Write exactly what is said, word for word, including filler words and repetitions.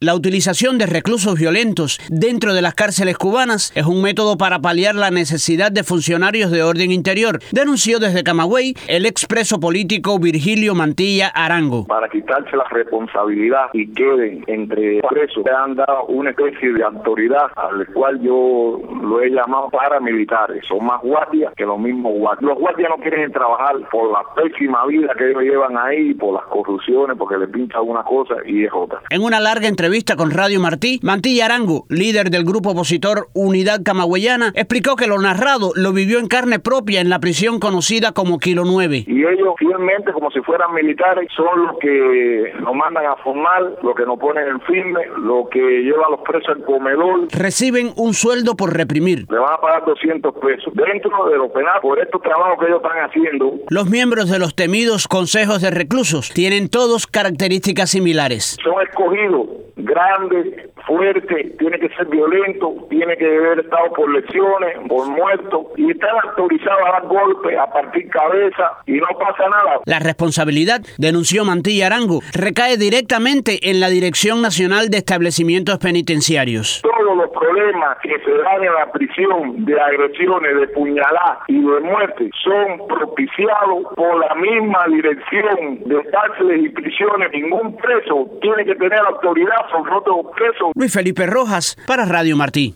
La utilización de reclusos violentos dentro de las cárceles cubanas es un método para paliar la necesidad de funcionarios de orden interior, denunció desde Camagüey el expreso político Virgilio Mantilla Arango. Para quitarse la responsabilidad y queden entre presos, le han dado una especie de autoridad al cual yo lo he llamado paramilitares. Son más guardias que los mismos guardias. Los guardias no quieren trabajar por la pésima vida que ellos llevan ahí, por las corrupciones, porque les pinta una cosa y es otra. En una larga entrevista con Radio Martí, Mantilla Arango, líder del grupo opositor Unidad Camagüeyana, explicó que lo narrado lo vivió en carne propia en la prisión conocida como Kilo nueve. Y ellos fielmente, como si fueran militares, son los que nos mandan a formar, los que nos ponen en firme, los que llevan a los presos al comedor. Reciben un sueldo por reprimir. Le van a pagar doscientos pesos dentro de los penales por estos trabajos que ellos están haciendo. Los miembros de los temidos consejos de reclusos tienen todos características similares. Son escogidos, grandes, fuertes, tiene que ser violento, tiene que haber estado por lesiones, por muertos, y están autorizados a dar golpes, a partir cabeza, y no pasa nada. La responsabilidad, denunció Mantilla Arango, recae directamente en la Dirección Nacional de Establecimientos Penitenciarios. Todos los problemas que se dan en la prisión de agresiones, de puñaladas y de muerte son propiciados por la misma dirección de cárceles y prisiones. Ningún preso tiene que tener autoridad sobre otros presos. Luis Felipe Rojas, para Radio Martí.